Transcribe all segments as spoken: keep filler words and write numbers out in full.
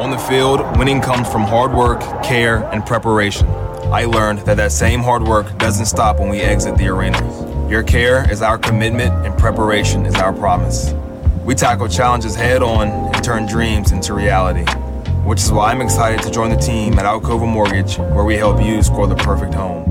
On the field, winning comes from hard work, care, and preparation. I learned that that same hard work doesn't stop when we exit the arena. Your care is our commitment, and preparation is our promise. We tackle challenges head on and turn dreams into reality, which is why I'm excited to join the team at Alcova Mortgage, where we help you score the perfect home.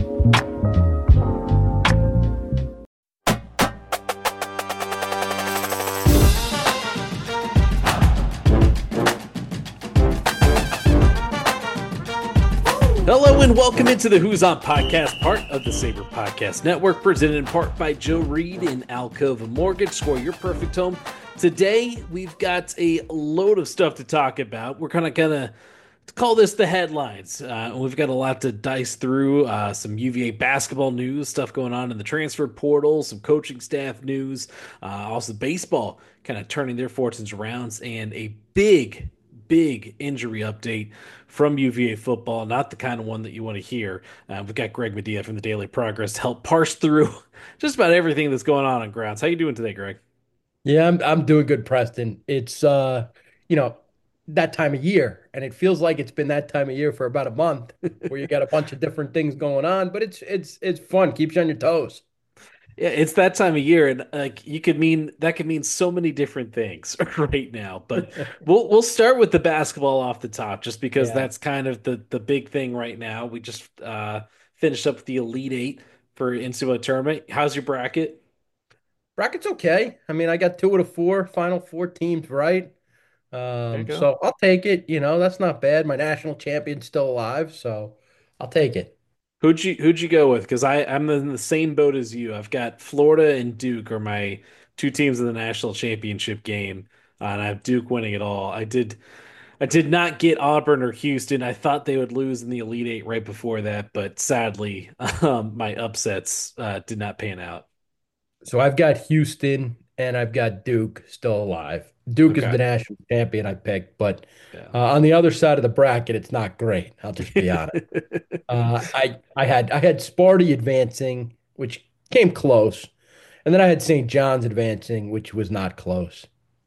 Hello and welcome into the Who's On Podcast, part of the Sabre Podcast Network, presented in part by Joe Reed and Alcova Mortgage. Score your perfect home. Today, we've got a load of stuff to talk about. We're kind of going to call this the headlines. Uh, we've got a lot to dice through, uh, some U V A basketball news, stuff going on in the transfer portal, some coaching staff news, uh, also baseball kind of turning their fortunes around, and a big, big injury update from U V A football, not the kind of one that you want to hear. Uh, we've got Greg Medea from the Daily Progress to help parse through just about everything that's going on on grounds. How you doing today, Greg? Yeah, I'm I'm doing good, Preston. It's uh, you know, that time of year, and it feels like it's been that time of year for about a month, where you got a bunch of different things going on, but it's it's it's fun, keeps you on your toes. Yeah, it's that time of year, and like you could mean that could mean so many different things right now. But we'll we'll start with the basketball off the top, just because Yeah. that's kind of the the big thing right now. We just uh, finished up with the Elite Eight for N C double A tournament. How's your bracket? Bracket's okay. I mean, I got two of the four final four teams right. There you Um, go. so I'll take it. You know, that's not bad. My national champion's still alive, so I'll take it. Who'd you who'd you go with? Because I I'm in the same boat as you. I've got Florida and Duke are my two teams in the national championship game, uh, and I have Duke winning it all. I did I did not get Auburn or Houston. I thought they would lose in the Elite Eight right before that, but sadly, um, my upsets uh, did not pan out. So I've got Houston and I've got Duke still alive. Duke is Okay, the national champion I picked, but yeah. uh, on the other side of the bracket, it's not great. I'll just be honest. Uh, I I had I had Sparty advancing, which came close, and then I had Saint John's advancing, which was not close.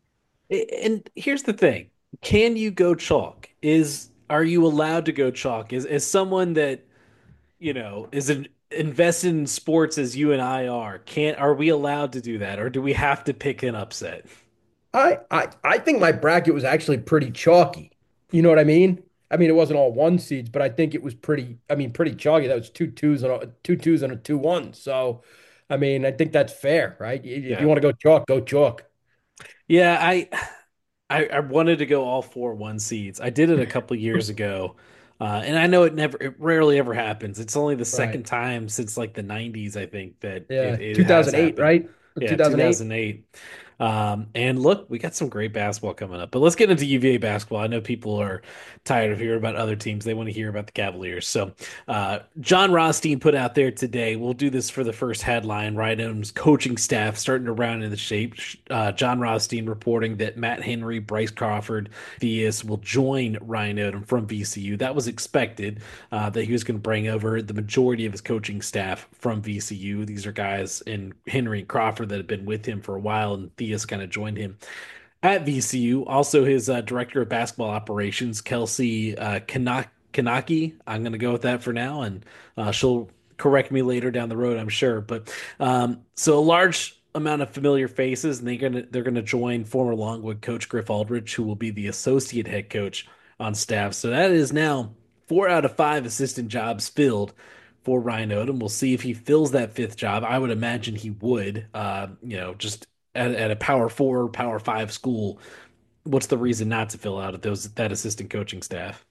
And here's the thing: can you go chalk? Is are you allowed to go chalk? Is is someone that you know, is in, invested in sports as you and I are, can't are we allowed to do that, or do we have to pick an upset? I I I think my bracket was actually pretty chalky. You know what I mean? I mean, it wasn't all one seeds, but I think it was pretty. I mean, pretty chalky. That was two twos and a, two twos and a two one. So, I mean, I think that's fair, right? If you Yeah, want to go chalk, go chalk. yeah. I, I I wanted to go all four one seeds. I did it a couple years ago, uh, and I know it never, it rarely ever happens. It's only the Right. second time since like the nineties, I think, that it, Yeah. it has two thousand eight, happened. right? Yeah, two thousand eight. two thousand eight. Um, and look, we got some great basketball coming up. But let's get into U V A basketball. I know people are tired of hearing about other teams. They want to hear about the Cavaliers. So, uh, John Rothstein put out there today. We'll do this for the first headline. Ryan's coaching staff starting to round into shape. Uh, John Rothstein reporting that Matt Henry, Bryce Crawford, Theus will join Ryan Odom from V C U. That was expected, uh, that he was going to bring over the majority of his coaching staff from V C U. These are guys in Henry and Crawford that have been with him for a while, and Theus kind of joined him at V C U. Also, his uh, director of basketball operations, Kelsey uh, Kanak- Kanaki. I'm going to go with that for now, and uh, she'll correct me later down the road, I'm sure. But um, so a large amount of familiar faces, and they're going to they're going to join former Longwood coach Griff Aldridge, who will be the associate head coach on staff. So that is now four out of five assistant jobs filled for Ryan Odom. We'll see if he fills that fifth job. I would imagine he would. Uh, you know, just at, at a power four, power five school, what's the reason not to fill out those that assistant coaching staff?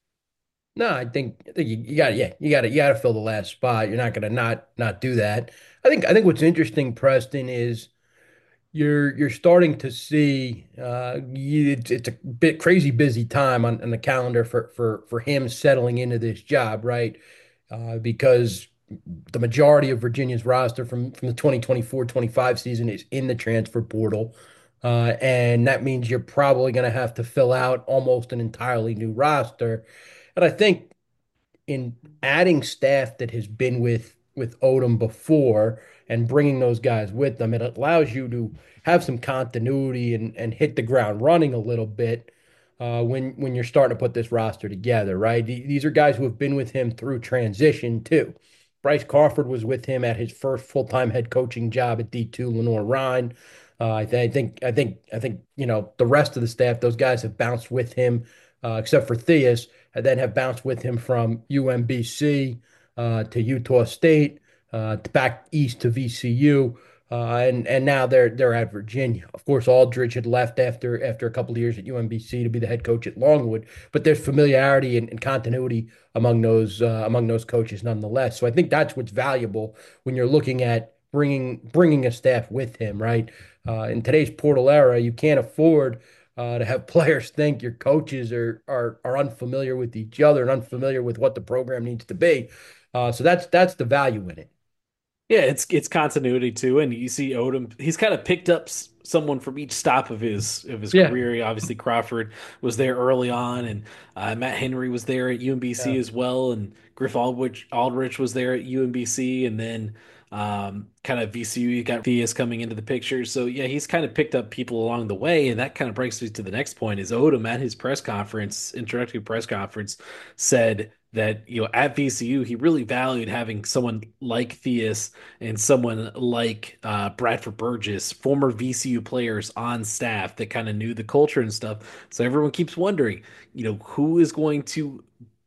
No, I think, I think you, you got yeah, you got to you got to fill the last spot. You're not going to not not do that. I think I think what's interesting, Preston, is you're you're starting to see uh, you, it's, it's a bit crazy busy time on, on the calendar for for for him settling into this job, right? Uh, because the majority of Virginia's roster from from the twenty twenty-four twenty-five season is in the transfer portal. Uh, and that means you're probably going to have to fill out almost an entirely new roster. And I think in adding staff that has been with with Odom before and bringing those guys with them, it allows you to have some continuity and and hit the ground running a little bit. uh, when when you're starting to put this roster together, right? These are guys who have been with him through transition too. Bryce Crawford was with him at his first full-time head coaching job at D two Lenoir-Rhyne. Uh, I, th- I think I think I think you know the rest of the staff; those guys have bounced with him, uh, except for Theus, and then have bounced with him from U M B C uh, to Utah State, uh, back east to V C U. Uh, and and now they're they're at Virginia. Of course, Aldridge had left after after a couple of years at U M B C to be the head coach at Longwood, but there's familiarity and, and continuity among those uh, among those coaches nonetheless. So I think that's what's valuable when you're looking at bringing bringing a staff with him, right? Uh, in today's portal era, you can't afford uh, to have players think your coaches are are are unfamiliar with each other and unfamiliar with what the program needs to be. Uh, so that's that's the value in it. Yeah, it's it's continuity too, and you see Odom. He's kind of picked up s- someone from each stop of his of his Yeah. career. Obviously, Crawford was there early on, and uh, Matt Henry was there at U M B C Yeah. as well, and Griff Aldrich Aldrich was there at U M B C, and then um, kind of V C U. You got Theus coming into the picture, so yeah, he's kind of picked up people along the way, and that kind of brings me to the next point. Is Odom at his press conference, introductory press conference, said that you know at V C U he really valued having someone like Theus and someone like uh, Bradford Burgess, former V C U players on staff that kind of knew the culture and stuff. So everyone keeps wondering, you know, who is going to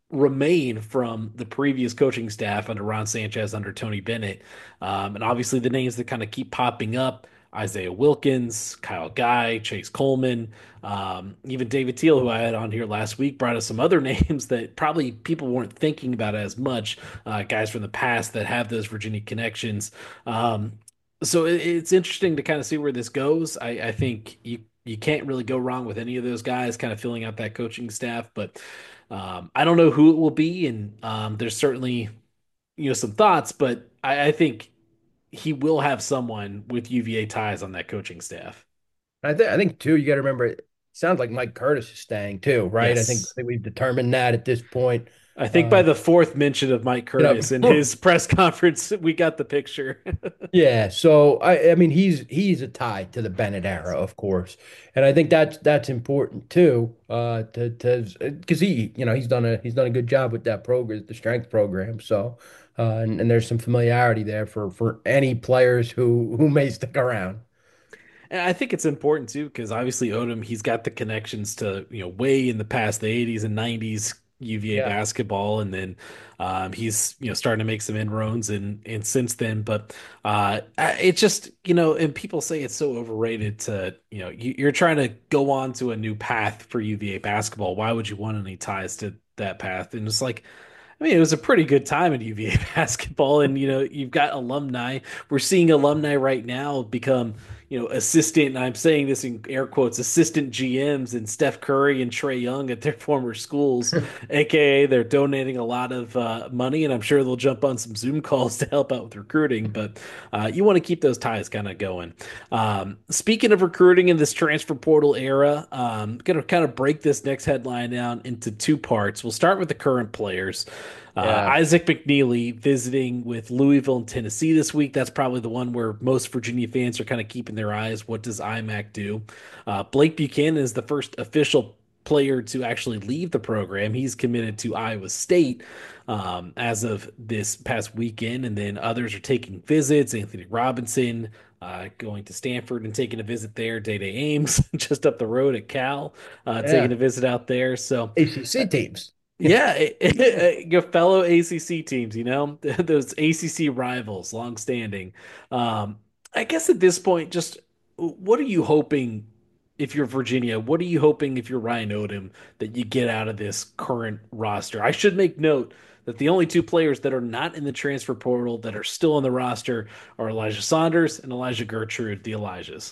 remain from the previous coaching staff under Ron Sanchez, under Tony Bennett. Um, and obviously the names that kind of keep popping up. Isaiah Wilkins, Kyle Guy, Chase Coleman, um, even David Teal, who I had on here last week, brought us some other names that probably people weren't thinking about as much. Uh, guys from the past that have those Virginia connections. Um, so it, it's interesting to kind of see where this goes. I, I think you you can't really go wrong with any of those guys kind of filling out that coaching staff, but um, I don't know who it will be, and um, there's certainly you know some thoughts, but I, I think he will have someone with U V A ties on that coaching staff. I think I think too, you got to remember it sounds like Mike Curtis is staying too, right? I think, I Yes. think we've determined that at this point. I think by Uh, the fourth mention of Mike you Curtis in know, his press conference, we got the picture. yeah. So I, I mean, he's he's a tie to the Bennett era, Yes. of course, and I think that's that's important too. Uh, to to because he, you know, he's done a he's done a good job with that program, the strength program. So, uh, and, and there's some familiarity there for for any players who who may stick around. And I think it's important too, because obviously Odom, he's got the connections to, you know, way in the past, the eighties and nineties U V A Yeah. basketball. And then um, he's, you know, starting to make some inroads and and since then. But uh, I- it just, you know, and people say it's so overrated to, you know, you, you're trying to go on to a new path for U V A basketball. Why would you want any ties to that path? And it's like, I mean, it was a pretty good time in U V A basketball, and you know, you've got alumni. We're seeing alumni right now become, you know, assistant. And I'm saying this in air quotes, assistant G Ms and Steph Curry and Trey Young at their former schools, aka they're donating a lot of uh, money, and I'm sure they'll jump on some Zoom calls to help out with recruiting. But uh, you want to keep those ties kind of going. Um, speaking of recruiting in this transfer portal era, um, going to kind of break this next headline down into two parts. We'll start with the current players. Uh, Yeah. Isaac McNeely visiting with Louisville and Tennessee this week. That's probably the one where most Virginia fans are kind of keeping their eyes. What does I M A C do? Uh, Blake Buchanan is the first official player to actually leave the program. He's committed to Iowa State um, as of this past weekend, and then others are taking visits. Anthony Robinson uh, going to Stanford and taking a visit there. Day Day Ames just up the road at Cal, uh, taking Yeah. a visit out there. So. A C C teams. Yeah, your fellow A C C teams, you know, those A C C rivals, long-standing. Um, I guess at this point, just what are you hoping if you're Virginia? What are you hoping if you're Ryan Odom that you get out of this current roster? I should make note that the only two players that are not in the transfer portal that are still on the roster are Elijah Saunders and Elijah Gertrude, the Elijahs.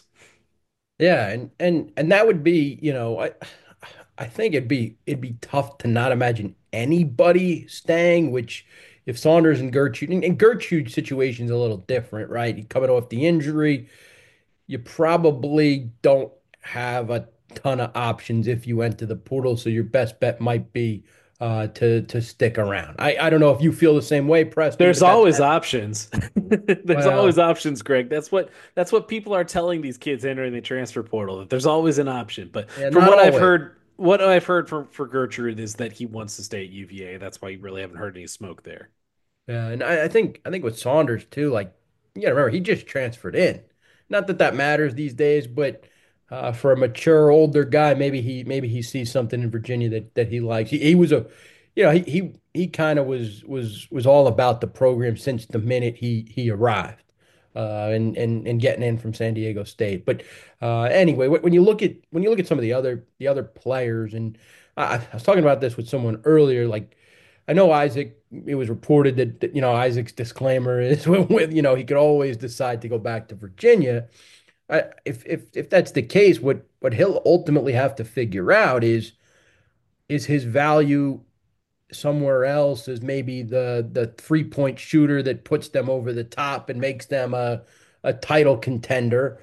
Yeah, and and and that would be, you know, I I think it'd be it'd be tough to not imagine anybody staying, which if Saunders and Gertrude and, and Gertrude's situation's a little different, right? You coming off the injury, you probably don't have a ton of options if you enter the portal, so your best bet might be uh to to stick around. I I don't know if you feel the same way, Preston, There's but that's always that, options. There's always well, options, Greg. That's what that's what people are telling these kids entering the transfer portal, that there's always an option. But yeah, from not what I've always. heard, what I've heard from for Gertrude is that he wants to stay at U V A. That's why you really haven't heard any smoke there. Yeah, and I, I think I think with Saunders too, like you gotta remember he just transferred in. Not that that matters these days, but uh, for a mature older guy, maybe he maybe he sees something in Virginia that that he likes. He, he was a, you know, he he he kind of was was was all about the program since the minute he he arrived, uh, and and and getting in from San Diego State. But uh, anyway, when you look at when you look at some of the other the other players, and I, I was talking about this with someone earlier, like. I know Isaac, it was reported that, that, you know, Isaac's disclaimer is with, you know, he could always decide to go back to Virginia. I, if if if that's the case, what what he'll ultimately have to figure out is is his value somewhere else as maybe the the three point shooter that puts them over the top and makes them a a title contender,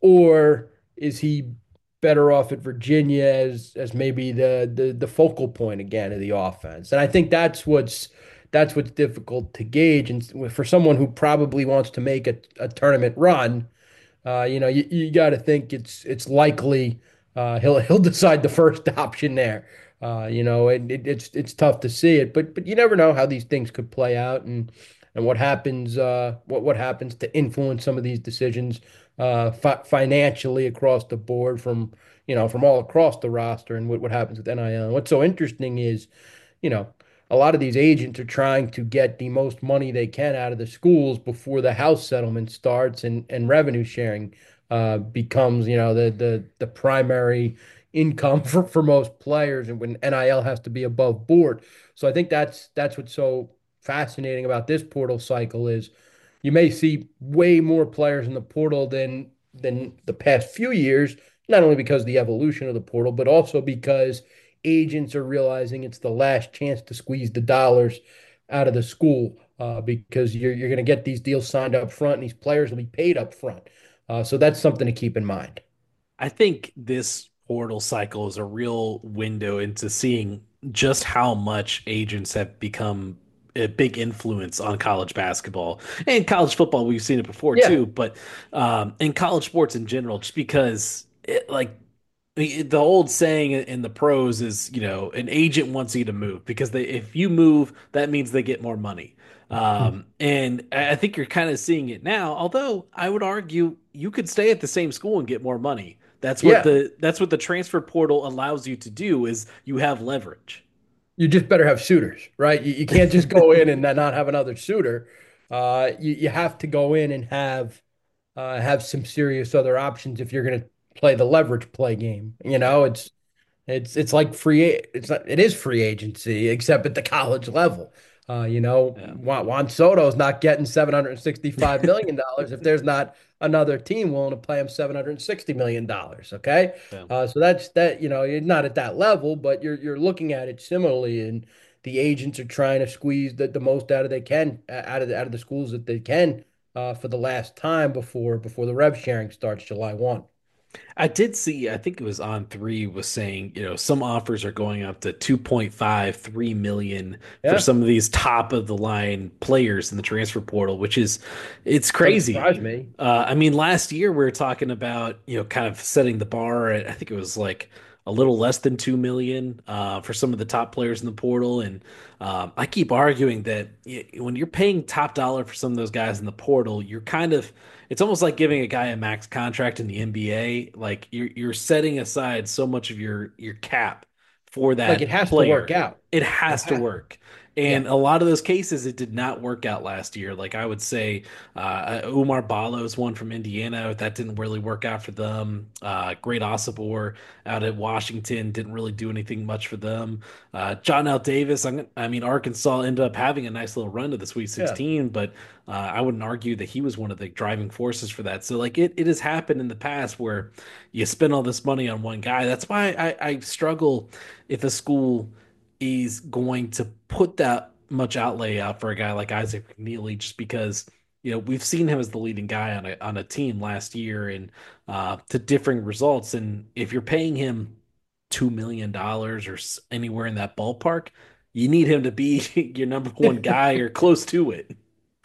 or is he better off at Virginia as as maybe the the the focal point again of the offense? And I think that's what's that's what's difficult to gauge. And for someone who probably wants to make a, a tournament run, uh, you know, you, you got to think it's it's likely uh, he'll he'll decide the first option there. Uh, you know, and it, it's it's tough to see it, but but you never know how these things could play out and and what happens uh, what what happens to influence some of these decisions uh, fi financially across the board from you know from all across the roster and what what happens with N I L. And what's so interesting is you know, a lot of these agents are trying to get the most money they can out of the schools before the house settlement starts and, and revenue sharing uh, becomes, you know, the the the primary income for, for most players and when N I L has to be above board. So I think that's that's what's so fascinating about this portal cycle is you may see way more players in the portal than than the past few years, not only because of the evolution of the portal, but also because agents are realizing it's the last chance to squeeze the dollars out of the school uh, because you're you're going to get these deals signed up front and these players will be paid up front. Uh, so that's something to keep in mind. I think this portal cycle is a real window into seeing just how much agents have become a big influence on college basketball and college football. We've seen it before Yeah, too, but um, in college sports in general, just because it, like the the old saying in the pros is, you know, an agent wants you to move because they if you move, that means they get more money. Um, and I I think you're kind of seeing it now, although I would argue you could stay at the same school and get more money. That's what yeah. the that's what the transfer portal allows you to do is you have leverage. You just better have suitors, right? You, you can't just go in and not have another suitor. Uh, you you have to go in and have uh, have some serious other options if you're going to play the leverage play game. You know, it's It's it's like free. It's not. It is free agency, except at the college level. Uh, you know, Yeah. Juan, Juan Soto is not getting seven hundred sixty-five million dollars if there's not another team willing to pay him seven hundred sixty million dollars. Okay, Yeah. uh, so that's that. You know, you're not at that level, but you're you're looking at it similarly, and the agents are trying to squeeze the, the most out of they can out of the, out of the schools that they can uh, for the last time before before the rev sharing starts July first. I did see, I think it was on three was saying, you know, some offers are going up to two point five, three million for Yeah, some of these top of the line players in the transfer portal, which is it's doesn't surprise crazy. me. Uh, I mean, last year we were talking about, you know, kind of setting the bar at, I think it was like a little less than two million uh, for some of the top players in the portal. And um, I keep arguing that y when you're paying top dollar for some of those guys in the portal, you're kind of it's almost like giving a guy a max contract in the N B A. Like you're you're setting aside so much of your your cap for Like it that has to work player. out. It It has to has. work. Yeah. And a lot of those cases, it did not work out last year. Like I would say, uh, Umar Ballo's one from Indiana. That didn't really work out for them. Uh, Great Osibor out at Washington didn't really do anything much for them. Uh, John L. Davis, I'm, I mean, Arkansas ended up having a nice little run to the Sweet Yeah. sixteen, but uh, I wouldn't argue that he was one of the driving forces for that. So, like, it, it has happened in the past where you spend all this money on one guy. That's why I, I struggle if a school is going to put that much outlay out for a guy like Isaac McNeely, just because you know we've seen him as the leading guy on a on a team last year and uh, to differing results. And if you're paying him two million dollars or s- anywhere in that ballpark, you need him to be your number one guy or close to it.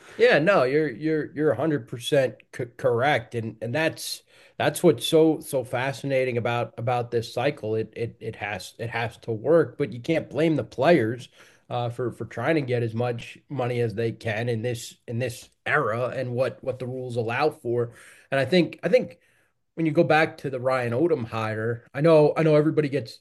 Yeah, no, you're you're you're one hundred percent c correct, and and that's that's what's so so fascinating about about this cycle. It it it has it has to work, but you can't blame the players uh, for for trying to get as much money as they can in this in this era and what what the rules allow for. And I think I think when you go back to the Ryan Odom hire, I know I know everybody gets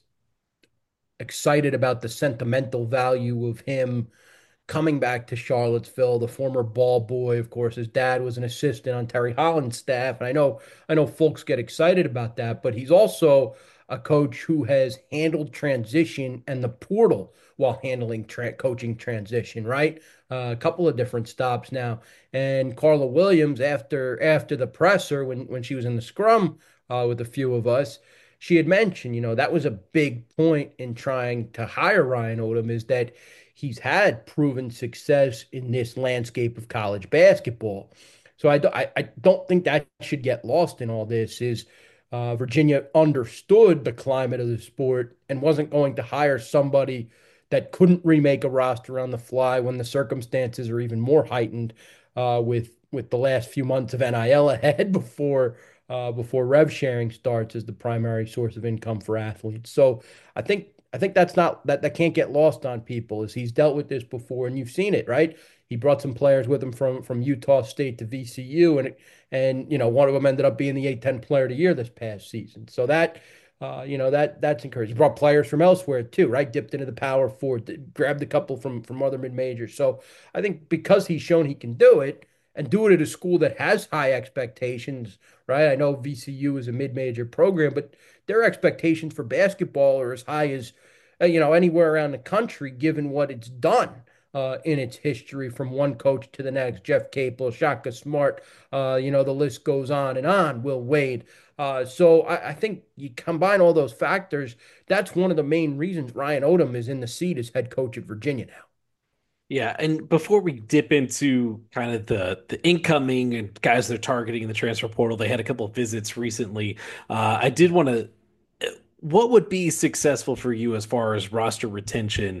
excited about the sentimental value of him coming back to Charlottesville, the former ball boy. Of course, his dad was an assistant on Terry Holland's staff, and I know I know folks get excited about that, but he's also a coach who has handled transition and the portal while handling tra coaching transition, right? Uh, a couple of different stops now. And Carla Williams, after after the presser, when when she was in the scrum uh, with a few of us, she had mentioned, you know, that was a big point in trying to hire Ryan Odom is that he's had proven success in this landscape of college basketball. So I, I, I don't think that should get lost in all this is uh, Virginia understood the climate of the sport and wasn't going to hire somebody that couldn't remake a roster on the fly when the circumstances are even more heightened uh, with with the last few months of N I L ahead before uh, before rev sharing starts as the primary source of income for athletes. So I think I think that's not that that can't get lost on people as he's dealt with this before and you've seen it, right? He brought some players with him from from Utah State to V C U and and you know one of them ended up being the A ten player of the year this past season. So that uh, you know that that's encouraging. He brought players from elsewhere too, right? Dipped into the power four, grabbed a couple from from other mid majors. So I think because he's shown he can do it and do it at a school that has high expectations, right? I know V C U is a mid major program, but their expectations for basketball are as high as uh, you know anywhere around the country, given what it's done uh, in its history from one coach to the next. Jeff Capel, Shaka Smart, uh, you know the list goes on and on. Will Wade. Uh, so I, I think you combine all those factors. That's one of the main reasons Ryan Odom is in the seat as head coach at Virginia now. Yeah, and before we dip into kind of the the incoming and guys they're targeting in the transfer portal, they had a couple of visits recently. Uh, I did want to, what would be successful for you as far as roster retention?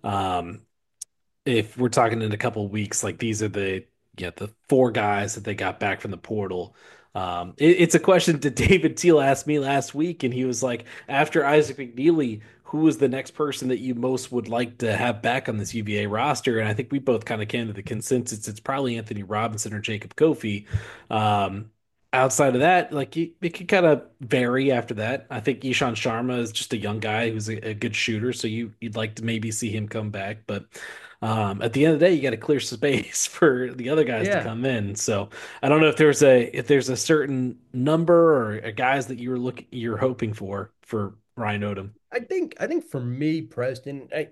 Um, if we're talking in a couple of weeks, like these are the yeah the four guys that they got back from the portal. Um, it- it's a question that David Teal asked me last week, and he was like, after Isaac McNeely, who is the next person that you most would like to have back on this U V A roster? And I think we both kind of came to the consensus it's probably Anthony Robinson or Jacob Kofi. Um, outside of that, like it, it could kind of vary after that. I think Ishan Sharma is just a young guy who's a, a good shooter, so you you'd like to maybe see him come back, but. Um, at the end of the day, you got to clear space for the other guys to Yeah, come in. So I don't know if there's a if there's a certain number or a guys that you're looking you're hoping for for Ryan Odom. I think I think for me, Preston, I,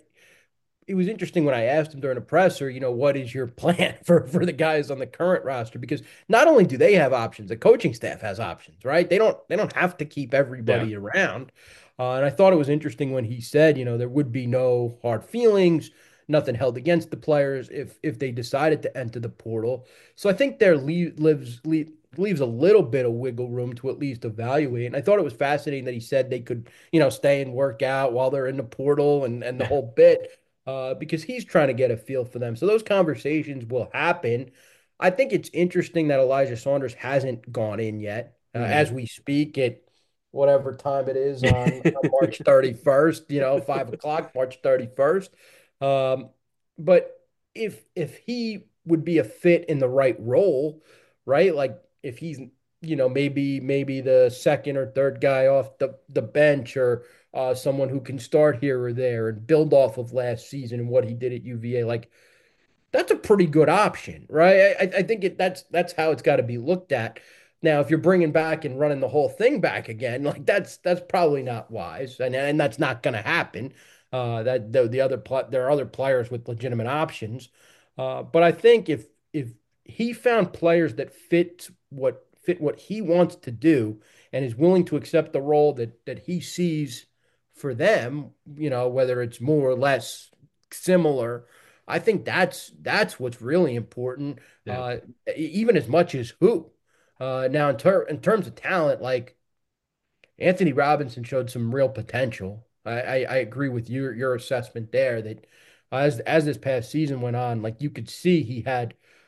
it was interesting when I asked him during the presser, you know, what is your plan for for the guys on the current roster? Because not only do they have options, the coaching staff has options, right? They don't they don't have to keep Yeah. everybody around. Uh, and I thought it was interesting when he said, you know, there would be no hard feelings, nothing held against the players if if they decided to enter the portal. So I think there le lives le leaves a little bit of wiggle room to at least evaluate. And I thought it was fascinating that he said they could, you know, stay and work out while they're in the portal and and the whole bit uh, because he's trying to get a feel for them. So those conversations will happen. I think it's interesting that Elijah Saunders hasn't gone in yet. Uh, as Mhm. we speak at whatever time it is on, on March thirty-first, you know, five o'clock, March thirty-first. Um, but if if he would be a fit in the right role, right? Like if he's, you know, maybe maybe the second or third guy off the, the bench or uh, someone who can start here or there and build off of last season and what he did at U V A. Like that's a pretty good option, right? I, I think it that's that's how it's got to be looked at. Now, if you're bringing back and running the whole thing back again, like that's that's probably not wise, and and that's not going to happen. Uh, that the, the other pl there are other players with legitimate options, uh, but I think if if he found players that fit what fit what he wants to do and is willing to accept the role that that he sees for them, you know, whether it's more or less similar. I think that's that's what's really important, Yeah. uh, e- even as much as who. Uh, now, in, ter in terms of talent, like Anthony Robinson showed some real potential. I, I, I agree with your your assessment there that as as this past season went on, like you could see he had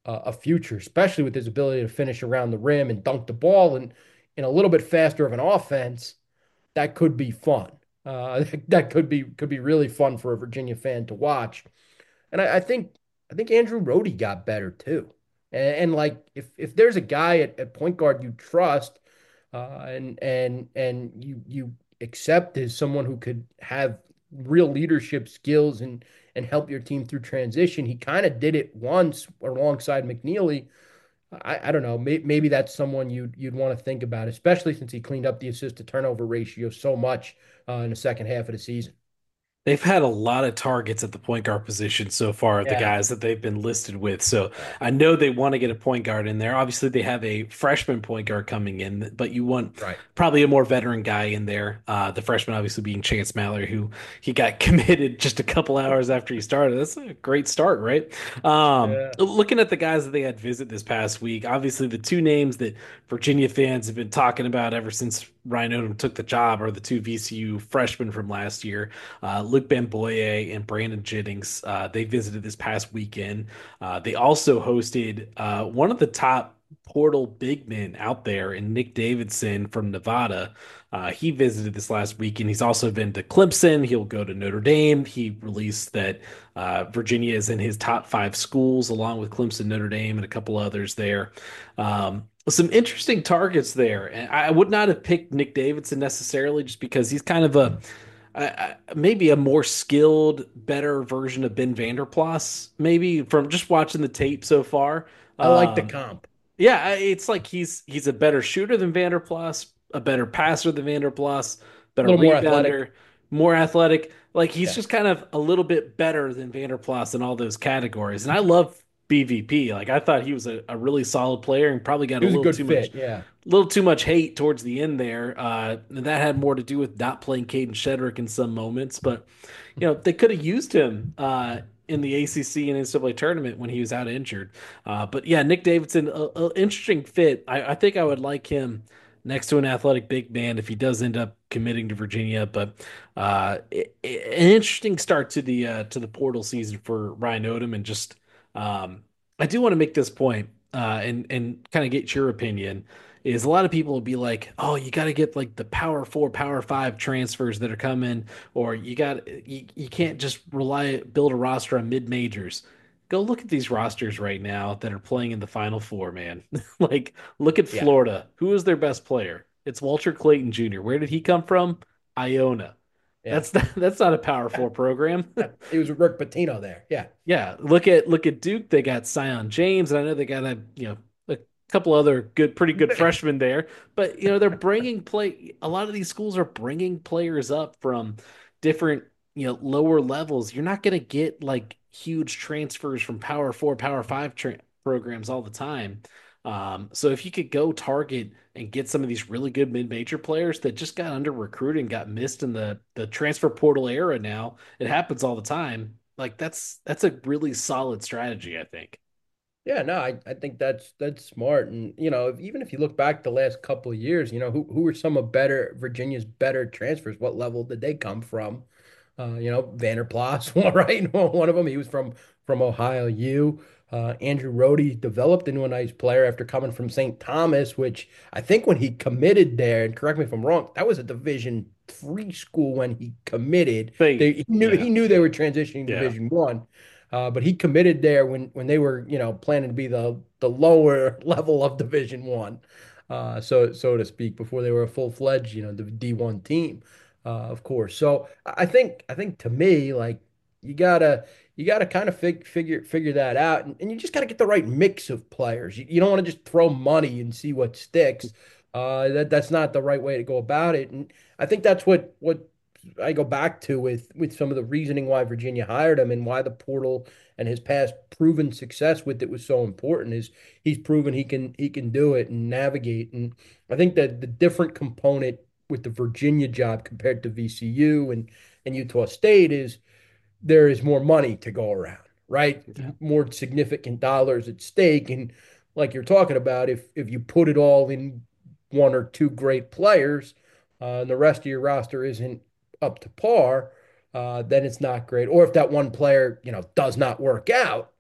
uh, a future, especially with his ability to finish around the rim and dunk the ball and in a little bit faster of an offense. That could be fun. Uh, that could be could be really fun for a Virginia fan to watch. And I, I think I think Andrew Rohde got better too. And, and like if if there's a guy at, at point guard you trust, uh, and and and you you accept as someone who could have real leadership skills and and help your team through transition, he kind of did it once alongside McNeely. I, I don't know. Maybe, maybe that's someone you'd you'd want to think about, especially since he cleaned up the assist to turnover ratio so much uh, in the second half of the season. They've had a lot of targets at the point guard position so far, the Yeah. guys that they've been listed with. So Yeah. I know they want to get a point guard in there. Obviously, they have a freshman point guard coming in, but you want Right. probably a more veteran guy in there. Uh, the freshman, obviously, being Chance Mallory, who he got committed just a couple hours after he started. That's a great start, right? Um, Yeah. looking at the guys that they had visit this past week, obviously, the two names that Virginia fans have been talking about ever since Ryan Odom took the job are the two V C U freshmen from last year, uh, Luke Bamboye and Brandon Jennings. Uh, they visited this past weekend. Uh, they also hosted uh, one of the top portal big men out there in Nick Davidson from Nevada. Uh, he visited this last weekend. He's also been to Clemson. He'll go to Notre Dame. He released that uh, Virginia is in his top five schools, along with Clemson, Notre Dame, and a couple others there. Um, some interesting targets there. And I would not have picked Nick Davidson necessarily just because he's kind of a I, I, maybe a more skilled, better version of Ben Vanderplas, maybe from just watching the tape so far. I like the Um, comp. yeah, it's like he's he's a better shooter than Vanderplas, a better passer than Vanderplas, A better little more athletic. rebounder, more athletic. Like he's Yeah. just kind of a little bit better than Vanderplas in all those categories. And I love B V P. Like I thought he was a, a really solid player and probably got He a was a little good too much fit. Yeah. little too much hate towards the end there. Uh, and that had more to do with not playing Caden Shedrick in some moments, but you know they could have used him uh, in the A C C and N C double A tournament when he was out injured. Uh, but yeah, Nick Davidson, a, a interesting fit. I, I think I would like him next to an athletic big man if he does end up committing to Virginia. But uh, it, it- an interesting start to the uh, to the portal season for Ryan Odom, and just um, I do want to make this point uh, and and kind of get your opinion is a lot of people will be like, "Oh, you got to get like the power four, power five transfers that are coming, or you got you, you can't just rely build a roster on mid majors." Go look at these rosters right now that are playing in the Final Four, man. Like, look at Yeah. Florida. Who is their best player? It's Walter Clayton Junior Where did he come from? Iona. Yeah. That's that's not a Power Four program. He was with Rick Pitino there. Yeah. Yeah, look at look at Duke. They got Sion James, and I know they got a you know a couple other good, pretty good freshmen there. But you know they're bringing play. A lot of these schools are bringing players up from different you know lower levels. You're not going to get like huge transfers from Power Four, Power Five tra programs all the time. Um, so if you could go target and get some of these really good mid-major players that just got under recruited and got missed in the the transfer portal era now, it happens all the time. Like that's that's a really solid strategy, I think. Yeah, no, I, I think that's that's smart. And you know, if, even if you look back the last couple of years, you know, who who were some of better Virginia's better transfers? What level did they come from? Uh, you know, Vanderplas, right? One of them. He was from from Ohio U. Uh, Andrew Rohde developed into a nice player after coming from Saint Thomas, which I think when he committed there, and correct me if I'm wrong, that was a Division three school when he committed. They They he knew yeah, he knew they were transitioning to yeah. Division one. Uh, but he committed there when when they were, you know, planning to be the the lower level of Division One, uh, so so to speak, before they were a full-fledged, you know, the D one team, uh, of course. So I think I think to me, like you gotta you gotta kind of fig figure figure that out, and, and you just gotta get the right mix of players. You, you don't want to just throw money and see what sticks. Uh, that that's not the right way to go about it, and I think that's what what I go back to with with some of the reasoning why Virginia hired him and why the portal and his past proven success with it was so important is he's proven he can he can do it and navigate. And I think that the different component with the Virginia job compared to V C U and and Utah State is there is more money to go around, right? Yeah. More significant dollars at stake. And like you're talking about, if if you put it all in one or two great players, uh, and the rest of your roster isn't up to par, uh, then it's not great. Or if that one player, you know, does not work out,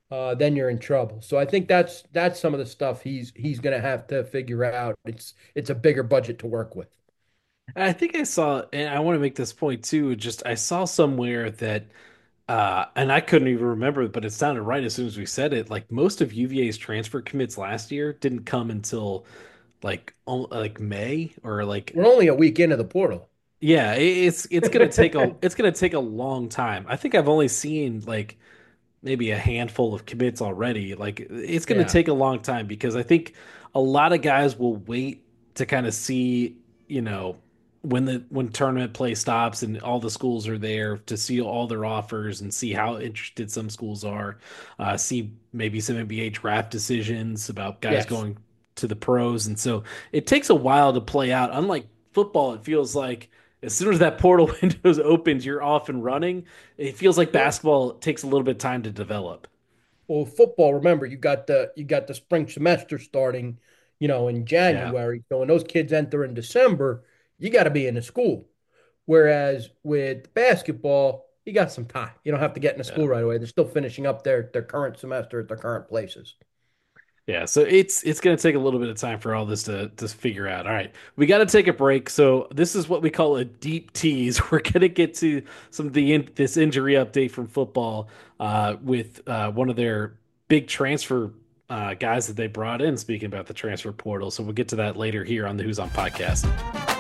uh, then you're in trouble. So I think that's that's some of the stuff he's he's going to have to figure out. It's it's a bigger budget to work with. I think I saw, and I want to make this point too. Just I saw somewhere that, uh, and I couldn't even remember, but it sounded right as soon as we said it. Like most of U V A's transfer commits last year didn't come until like al- like May or like We're only a week into the portal. yeah, it- it's it's gonna take a it's gonna take a long time. I think I've only seen like maybe a handful of commits already. Like it's going to Yeah. take a long time because I think a lot of guys will wait to kind of see, you know, when the when tournament play stops and all the schools are there to see all their offers and see how interested some schools are, uh, see maybe some N B A draft decisions about guys Yes. going to the pros, and so it takes a while to play out. Unlike football, it feels like as soon as that portal window opens, you're off and running. It feels like Well, basketball takes a little bit of time to develop. well, football, remember, you got the you got the spring semester starting, you know, in Yeah. January. So when those kids enter in December, you got to be in the school. Whereas with basketball, you got some time. You don't have to get into Yeah. school right away. They're still finishing up their their current semester at their current places. Yeah, so it's it's going to take a little bit of time for all this to to figure out. All right, we got to take a break. So this is what we call a deep tease. We're going to get to some of the in, this injury update from football uh, with uh, one of their big transfer uh, guys that they brought in. Speaking about the transfer portal, so we'll get to that later here on the Who's On podcast.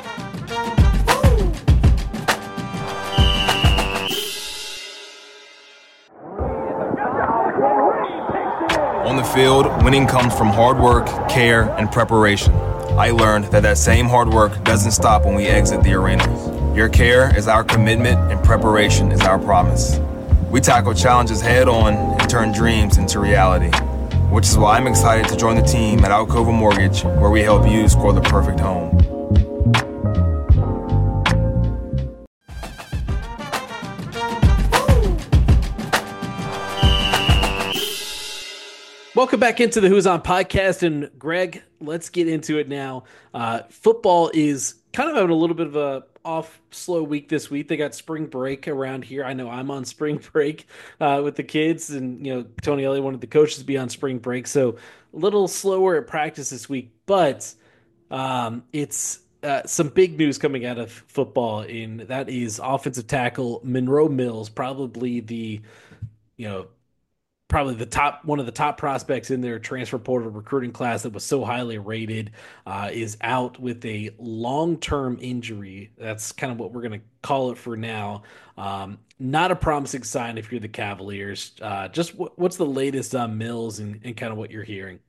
On the field, winning comes from hard work, care, and preparation. I learned that that same hard work doesn't stop when we exit the arena. Your care is our commitment, and preparation is our promise. We tackle challenges head on and turn dreams into reality, which is why I'm excited to join the team at Alcova Mortgage, where we help you score the perfect home. Welcome back into the Who's On podcast. And Greg, let's get into it now. Uh, football is kind of having a little bit of a off slow week this week. They got spring break around here. I know I'm on spring break uh, with the kids, and you know Tony Elliott wanted the coaches to be on spring break, so a little slower at practice this week. But um, it's uh, some big news coming out of football, and that is offensive tackle Monroe Mills, probably the you know probably the top one of the top prospects in their transfer portal recruiting class that was so highly rated, uh, is out with a long-term injury. That's kind of what we're going to call it for now. Um, not a promising sign if you're the Cavaliers. Uh, just w- what's the latest on Mills and, and kind of what you're hearing?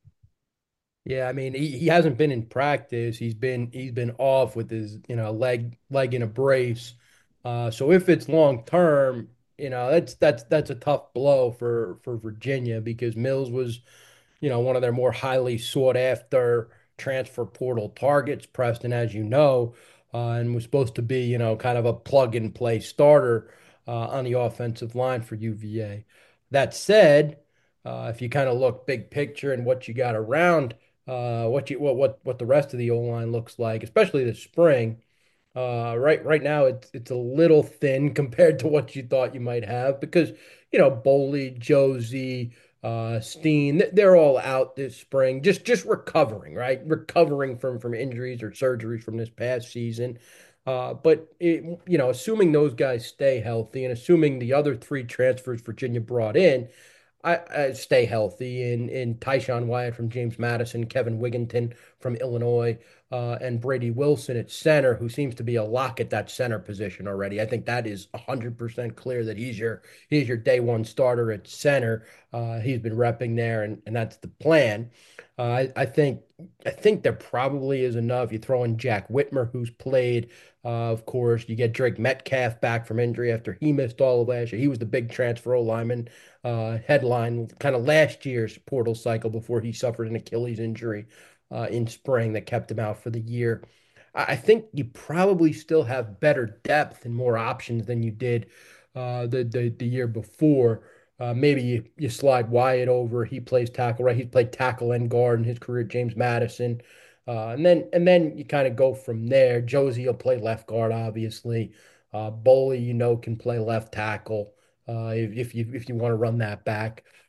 Yeah, I mean, he, he hasn't been in practice. He's been he's been off with his, you know, leg leg in a brace. Uh, so if it's long term, you know, that's that's that's a tough blow for for Virginia because Mills was, you know, one of their more highly sought after transfer portal targets, Preston, as you know, uh, and was supposed to be, you know, kind of a plug and play starter uh, on the offensive line for U V A. That said, uh, if you kind of look big picture and what you got around, uh, what you what what what the rest of the O line looks like, especially this spring. Uh, right right now it's it's a little thin compared to what you thought you might have because you know Boley, Josie, uh, Steen, they're all out this spring, just just recovering, right? Recovering from from injuries or surgeries from this past season. Uh, but it, you know, assuming those guys stay healthy and assuming the other three transfers Virginia brought in, I, I stay healthy in in Tyshawn Wyatt from James Madison, Kevin Wigginton from Illinois, uh, and Brady Wilson at center, who seems to be a lock at that center position already. I think that is one hundred percent clear that he's your he's your day one starter at center. Uh, he's been repping there, and, and that's the plan. Uh, I, I think I think there probably is enough. You throw in Jack Whitmer, who's played, uh, of course. You get Drake Metcalf back from injury after he missed all of last year. He was the big transfer lineman uh, headline kind of last year's portal cycle before he suffered an Achilles injury uh, in spring that kept him out for the year. I I think you probably still have better depth and more options than you did uh, the, the the year before. Uh, maybe you, you slide Wyatt over. He plays tackle, right? He's played tackle and guard in his career. James Madison, uh, and then and then you kind of go from there. Josie will play left guard, obviously. Uh, Boley, you know, can play left tackle uh, if, if you if you want to run that back.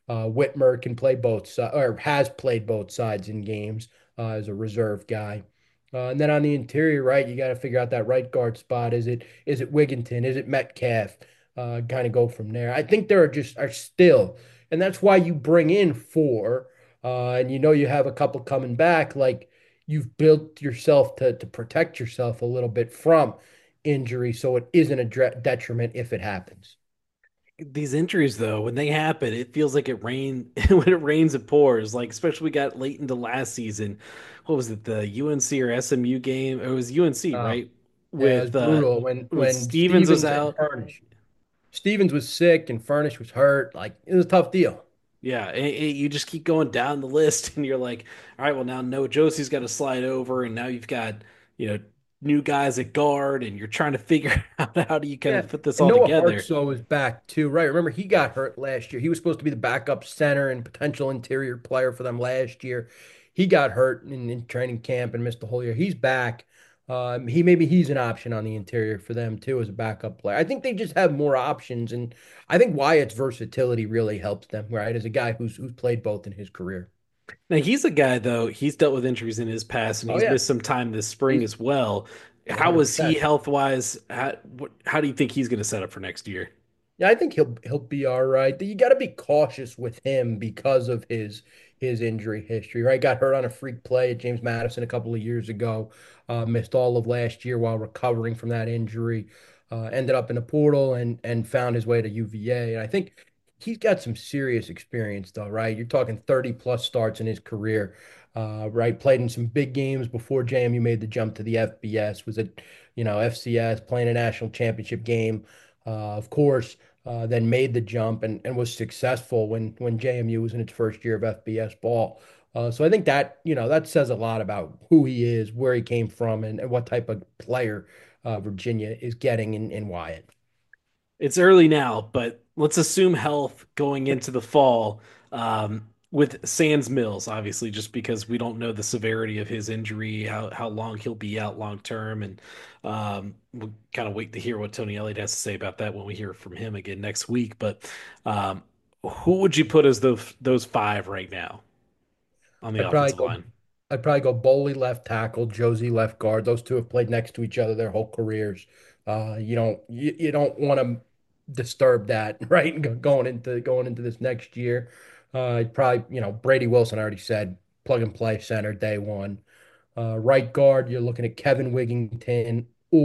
Uh, Whitmer can play both sides or has played both sides in games uh, as a reserve guy. Uh, and then on the interior, right, you got to figure out that right guard spot. Is it is it Wigginton? Is it Metcalf? Uh, kind of go from there. I think there are just are still, and that's why you bring in four, uh, and you know you have a couple coming back. Like you've built yourself to to protect yourself a little bit from injury, so it isn't a dre- detriment if it happens. These injuries, though, when they happen, it feels like it rain when it rains, it pours. Like especially we got late into last season. What was it, the U N C or S M U game? It was U N C, Uh, right? yeah, it was With uh brutal when with when Stevens was Stevens and out. Furnish. Stevens was sick and Furnish was hurt. Like it was a tough deal. Yeah, and, and you just keep going down the list, and you're like, all right, well now Noah Josie's got to slide over, and now you've got you know new guys at guard, and you're trying to figure out how do you kind of Yeah. put this And all Noah together. Hartsoe is back too, right? Remember, he got hurt last year. He was supposed to be the backup center and potential interior player for them last year. He got hurt in, in training camp and missed the whole year. He's back. Um, he maybe he's an option on the interior for them too as a backup player. I think they just have more options, and I think Wyatt's versatility really helps them, right? As a guy who's who's played both in his career. Now he's a guy though, he's dealt with injuries in his past, and Oh he's yeah, missed some time this spring he's as well. How was he one hundred percent. health wise? How, what, how do you think he's going to set up for next year? Yeah, I think he'll he'll be all right. You got to be cautious with him because of his his injury history, right? Got hurt on a freak play at James Madison a couple of years ago. Uh, missed all of last year while recovering from that injury. Uh, ended up in the portal and and found his way to U V A. And I think he's got some serious experience, though, right? You're talking thirty plus starts in his career, uh, right? Played in some big games before J M U made the jump to the F B S. Was at you know F C S playing a national championship game. Uh, of course uh, then made the jump and, and was successful when when J M U was in its first year of F B S ball. Uh, so I think that, you know, that says a lot about who he is, where he came from, and, and what type of player uh, Virginia is getting in, in Wyatt. It's early now, but let's assume health going into the fall um, with Sans Mills, obviously, just because we don't know the severity of his injury, how how long he'll be out long term, and um, we'll kind of wait to hear what Tony Elliott has to say about that when we hear from him again next week. But um, who would you put as those those five right now on the I'd probably offensive go line? I'd probably go Boley left tackle, Josie left guard. Those two have played next to each other their whole careers. Uh, you don't you, you don't want to disturb that, right? Go- Going into going into this next year. Uh, probably, you know, Brady Wilson I already said plug and play center day one. Uh, right guard, you're looking at Kevin Wigington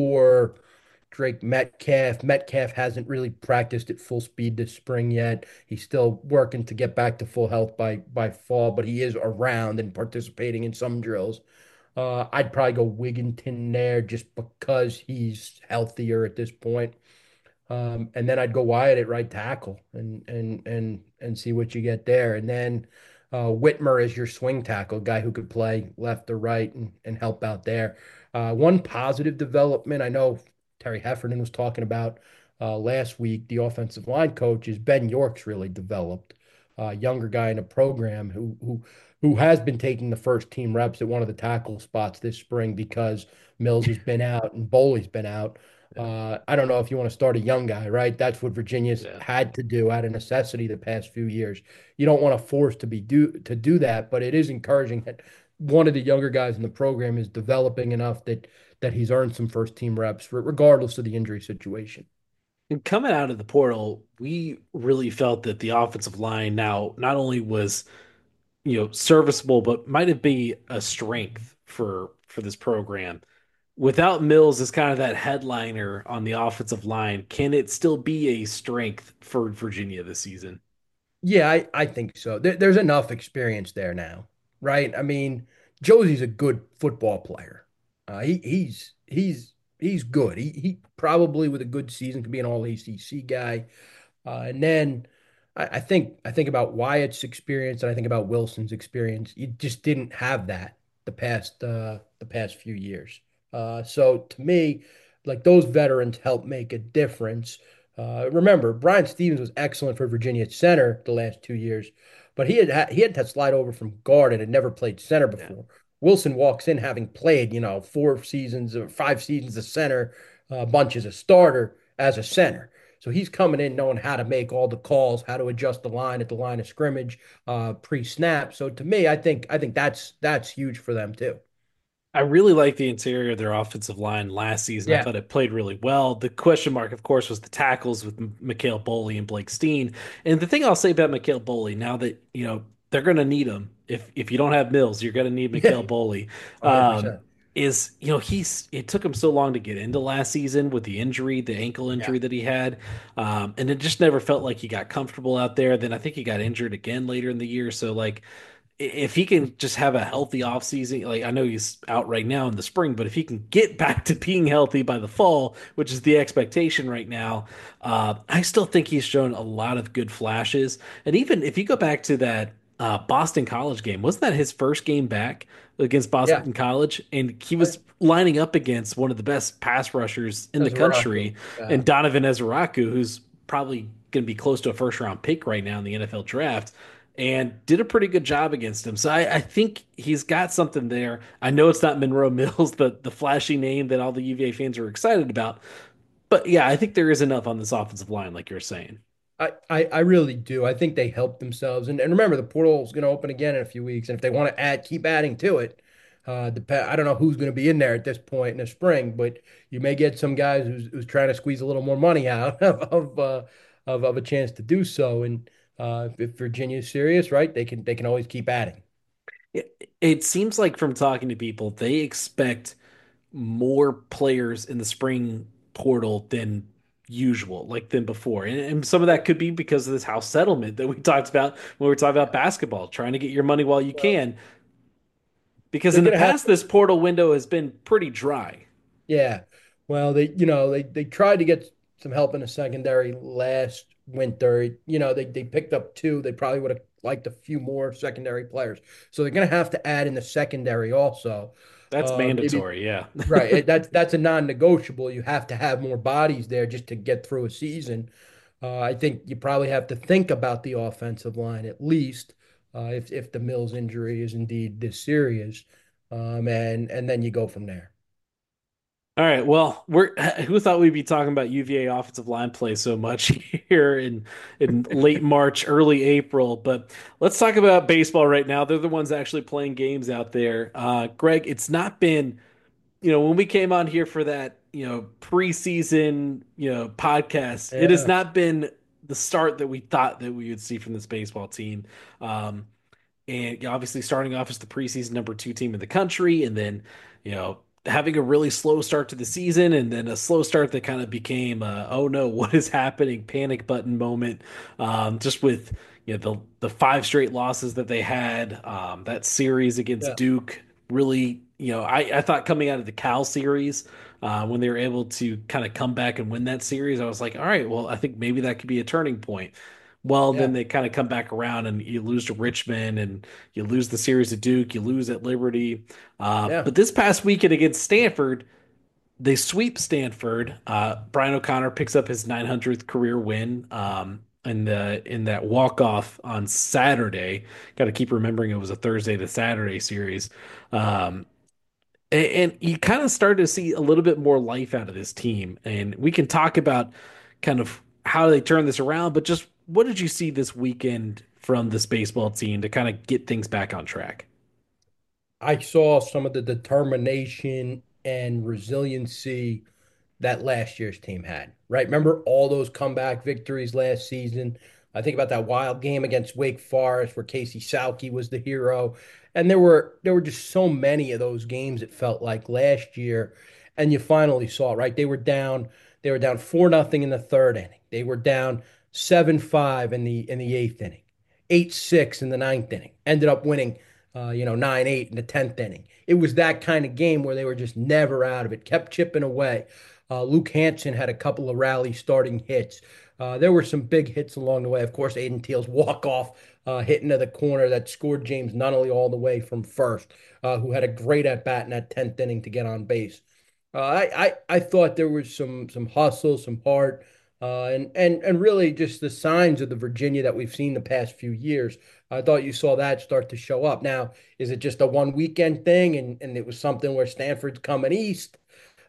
or Drake Metcalf. Metcalf hasn't really practiced at full speed this spring yet. He's still working to get back to full health by by fall, but he is around and participating in some drills. Uh, I'd probably go Wigginton there just because he's healthier at this point. Um, and then I'd go Wyatt at right tackle and and and and see what you get there. And then uh, Whitmer is your swing tackle guy who could play left or right and, and help out there. Uh, one positive development I know Terry Heffernan was talking about uh, last week, the offensive line coach, is Ben York's really developed. Uh, younger guy in a program who who who has been taking the first team reps at one of the tackle spots this spring because Mills has been out and Boley's been out. Yeah, Uh, I don't know if you want to start a young guy, right? That's what Virginia's yeah. had to do out of necessity the past few years. You don't want to force to be do to do that, but it is encouraging that one of the younger guys in the program is developing enough that that he's earned some first team reps, regardless of the injury situation. And coming out of the portal, we really felt that the offensive line now not only was you know, serviceable, but might it be a strength for for this program? Without Mills as kind of that headliner on the offensive line, can it still be a strength for Virginia this season? Yeah, I, I think so. There, there's enough experience there now, right? I mean, Josie's a good football player. Uh, he he's he's he's good. He he probably with a good season could be an all A C C guy. Uh, and then I, I think I think about Wyatt's experience and I think about Wilson's experience. You just didn't have that the past uh, the past few years. Uh, so to me, like those veterans help make a difference. Uh, remember, Brian Stevens was excellent for Virginia at center the last two years, but he had he had to slide over from guard and had never played center Yeah. before. Wilson walks in having played, you know, four seasons or five seasons as center, a bunch as a starter as a center. So he's coming in knowing how to make all the calls, how to adjust the line at the line of scrimmage, uh, pre-snap. So to me, I think I think that's that's huge for them too. I really like the interior of their offensive line last season. I Yeah. thought it played really well. The question mark, of course, was the tackles with M- Mikhail Boley and Blake Steen. And the thing I'll say about Mikhail Boley, now that, you know, they're going to need him. If if you don't have Mills, you're going to need Yeah. Mikhail Boley. Um, one hundred percent. is, you know, he's it took him so long to get into last season with the injury, the ankle Yeah. injury that he had. Um, and it just never felt like he got comfortable out there. Then I think he got injured again later in the year. So like if he can just have a healthy offseason, like I know he's out right now in the spring, but if he can get back to being healthy by the fall, which is the expectation right now, uh, I still think he's shown a lot of good flashes. And even if you go back to that uh, Boston College game, wasn't that his first game back against Yeah. Boston College? And he Right. was lining up against one of the best pass rushers in the That's Morocco. country, Yeah. and Donovan Ezraku, who's probably going to be close to a first round pick right now in the N F L draft, and did a pretty good job against him. So I, I think he's got something there. I know it's not Monroe Mills, the the flashy name that all the U V A fans are excited about, but yeah, I think there is enough on this offensive line, like you're saying. I, I, I really do. I think they help themselves. And, and remember, the portal is going to open again in a few weeks. And if they want to add, keep adding to it, uh, dep- I don't know who's going to be in there at this point in the spring, but you may get some guys who's, who's trying to squeeze a little more money out of of, uh, of, of a chance to do so. And uh, if Virginia's serious, right, they can they can always keep adding. It, it seems like from talking to people, they expect more players in the spring portal than usual, like than before. And, and some of that could be because of this house settlement that we talked about when we were talking about basketball, trying to get your money while you Well, can. Because they're in the going to have past, this portal window has been pretty dry. Yeah. Well, they, you know, they they tried to get some help in the secondary last winter. You know, they they picked up two. They probably would have liked a few more secondary players. So they're going to have to add in the secondary also. That's Uh, maybe mandatory, yeah. right. it- That's that's a non-negotiable. You have to have more bodies there just to get through a season. Uh, I think you probably have to think about the offensive line at least, uh, if if the Mills injury is indeed this serious, um, and and then you go from there. All right. Well, we're who thought we'd be talking about U V A offensive line play so much here in in late March, early April. But let's talk about baseball right now. They're the ones actually playing games out there. Uh, Greg, it's not been, you know, when we came on here for that, you know, preseason, you know, podcast, it has Yeah. not been the start that we thought that we would see from this baseball team. Um, and obviously starting off as the preseason number two team in the country, and then you know having a really slow start to the season, and then a slow start that kind of became a, oh no, what is happening, panic button moment, um, just with you know the the five straight losses that they had, um, that series against Yeah. Duke. Really, you know, I, I thought coming out of the Cal series, uh, when they were able to kind of come back and win that series, I was like, all right, well, I think maybe that could be a turning point. Well, then Yeah. they kind of come back around and you lose to Richmond and you lose the series at Duke, you lose at Liberty. Uh, Yeah. but this past weekend against Stanford, they sweep Stanford. Uh, Brian O'Connor picks up his nine hundredth career win, um, in the in that walk off on Saturday. Got to keep remembering it was a Thursday to Saturday series. Um, and, and you kind of started to see a little bit more life out of this team. And we can talk about kind of how they turn this around, but just what did you see this weekend from this baseball team to kind of get things back on track? I saw some of the determination and resiliency that last year's team had, right? Remember all those comeback victories last season? I think about that wild game against Wake Forest where Casey Salke was the hero. And there were there were just so many of those games it felt like last year. And you finally saw it, right? They were down, they were down four nothing in the third inning. They were down seven five in the in the eighth inning, eight six in the ninth inning. Ended up winning uh, you know, nine eight in the tenth inning. It was that kind of game where they were just never out of it, kept chipping away. Uh, Luke Hanson had a couple of rally starting hits. Uh, there were some big hits along the way. Of course, Aiden Teal's walk-off uh, hit into the corner that scored James Nunnally all the way from first, uh, who had a great at-bat in that tenth inning to get on base. Uh, I, I I thought there was some some hustle, some heart, uh, and and and really just the signs of the Virginia that we've seen the past few years. I thought you saw that start to show up. Now, is it just a one weekend thing, and and it was something where Stanford's coming east?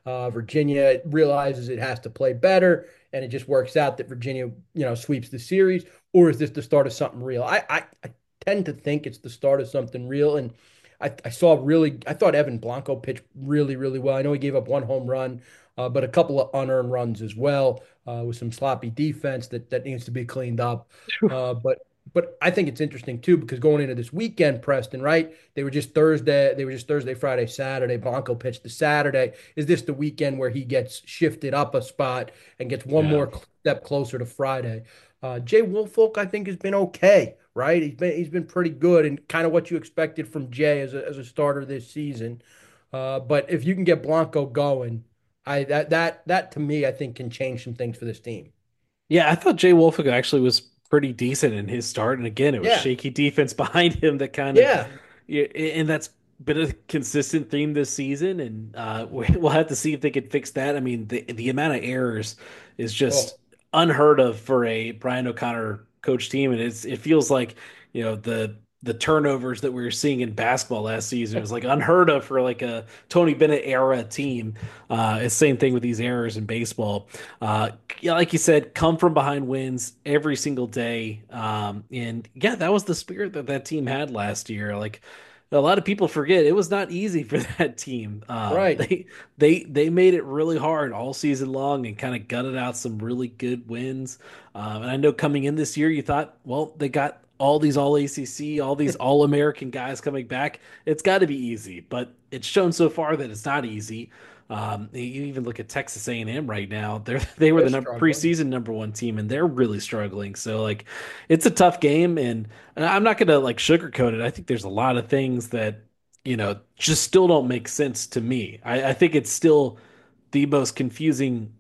Uh, Virginia realizes it has to play better, and it just works out that Virginia, you know, sweeps the series, or is this the start of something real? I, I, I tend to think it's the start of something real, and I, I saw really, I thought Evan Blanco pitched really, really well. I know he gave up one home run, uh, but a couple of unearned runs as well, uh, with some sloppy defense that that needs to be cleaned up. Uh, but but I think it's interesting too because going into this weekend, Preston, right? They were just Thursday, they were just Thursday, Friday, Saturday. Blanco pitched the Saturday. Is this the weekend where he gets shifted up a spot and gets one Yeah. more step closer to Friday? Uh, Jay Woolfolk, I think, has been okay, right? He's been he's been pretty good and kind of what you expected from Jay as a as a starter this season. Uh, but if you can get Blanco going, I that that that to me, I think can change some things for this team. Yeah, I thought Jay Wolfgang actually was pretty decent in his start. And again, it was Yeah, shaky defense behind him that kind of, yeah. yeah, and that's been a consistent theme this season. And uh, we- we'll have to see if they could fix that. I mean, the the amount of errors is Oh, just unheard of for a Brian O'Connor coach team, and it's it feels like you know the the turnovers that we were seeing in basketball last season was like unheard of for like a Tony Bennett era team. Uh, it's same thing with these errors in baseball. Uh, yeah, like you said, come from behind wins every single day. Um, and yeah, that was the spirit that that team had last year. Like a lot of people forget, it was not easy for that team. Um, right. they they they made it really hard all season long and kind of gutted out some really good wins. Um, and I know coming in this year, you thought, well, they got all these all A C C, all these all American guys coming back. It's got to be easy, but it's shown so far that it's not easy. Um, you even look at Texas A and M right now. They're they were They're the number, struggling. preseason number one team, and they're really struggling. So like, it's a tough game, and, and I'm not gonna like sugarcoat it. I think there's a lot of things that you know just still don't make sense to me. I, I think it's still the most confusing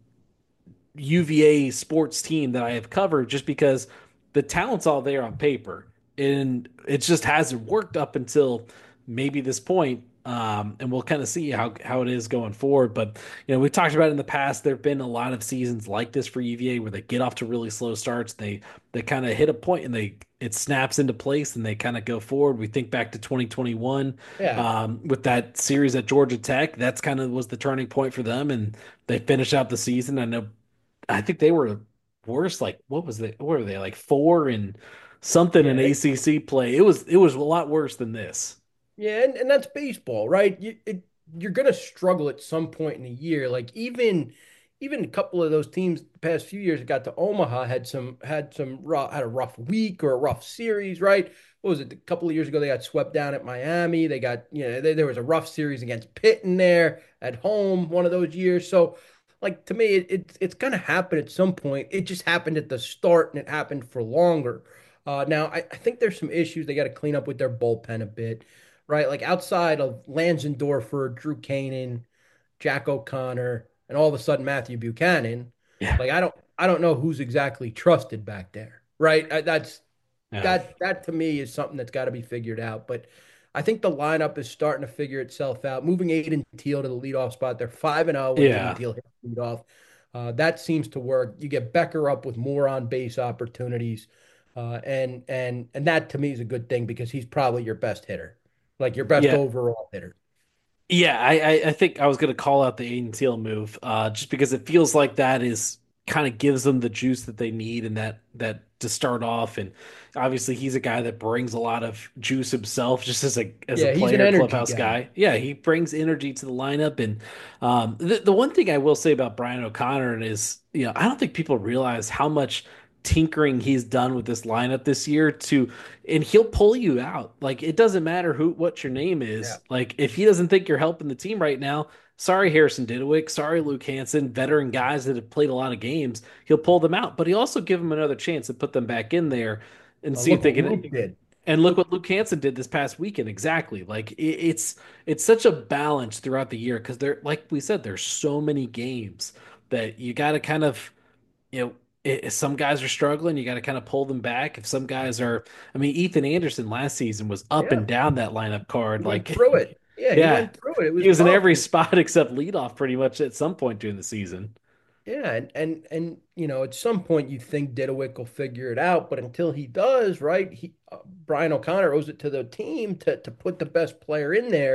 U V A sports team that I have covered just because the talent's all there on paper and it just hasn't worked up until maybe this point. Um, and we'll kind of see how, how it is going forward. But, you know, we've talked about it in the past. There have been a lot of seasons like this for U V A where they get off to really slow starts. They, they kind of hit a point and they, it snaps into place and they kind of go forward. We think back to twenty twenty-one Yeah. um, with that series at Georgia Tech. That's kind of was the turning point for them. And they finished out the season. I know I think they were worse. Like what was they? What were they like four and something in Yeah. They, A C C play? It was it was a lot worse than this. yeah. And, and that's baseball, right? You, it, you're going to struggle at some point in the year. Like even, even a couple of those teams the past few years that got to Omaha had some, had some rough, had a rough week or a rough series, right? What was it? A couple of years ago, they got swept down at Miami. They got, you know, they, there was a rough series against Pitt in there at home one of those years. So, like to me, it, it it's going to happen at some point. It just happened at the start and it happened for longer. Uh, now, I, I think there's some issues they got to clean up with their bullpen a bit, right? Like outside of Lanzendorfer, Drew Cannon, Jack O'Connor, and all of a sudden Matthew Buchanan, Yeah, like I don't I don't know who's exactly trusted back there, right? I, that's yeah, that that to me is something that's got to be figured out. But I think the lineup is starting to figure itself out. Moving Aiden Teal to the leadoff spot, they're five and zero when Aiden yeah. Teal hits leadoff. Uh, that seems to work. You get Becker up with more on base opportunities, uh, and and and that to me is a good thing because he's probably your best hitter, like your best Yeah, overall hitter. Yeah, I, I, I think I was going to call out the Aiden Teal move, uh, just because it feels like that is kind of gives them the juice that they need and that that to start off. And obviously, he's a guy that brings a lot of juice himself, just as a as a Yeah, he's an player, energy clubhouse guy. guy. Yeah, he brings energy to the lineup. And um, the the one thing I will say about Brian O'Connor is, you know, I don't think people realize how much tinkering he's done with this lineup this year to and he'll pull you out. Like it doesn't matter who what your name Yeah. is. Like if he doesn't think you're helping the team right now, sorry Harrison Didewick, sorry Luke Hanson, veteran guys that have played a lot of games, he'll pull them out. But he also give them another chance to put them back in there and Uh, see if look they what can. Luke did. And look Look, what Luke Hanson did this past weekend. Exactly. Like it, it's it's such a balance throughout the year because there, like we said, there's so many games that you got to kind of you know, if some guys are struggling, you got to kind of pull them back. If some guys are, I mean, Ethan Anderson last season was up yeah, and down that lineup he card. went Like, through it. Yeah, he yeah, went through it. It he was was in tough. every And spot except leadoff pretty much at some point during the season. yeah, and and and you know, at some point you think Didewick will figure it out, but until he does, right? He uh, Brian O'Connor owes it to the team to to put the best player in there.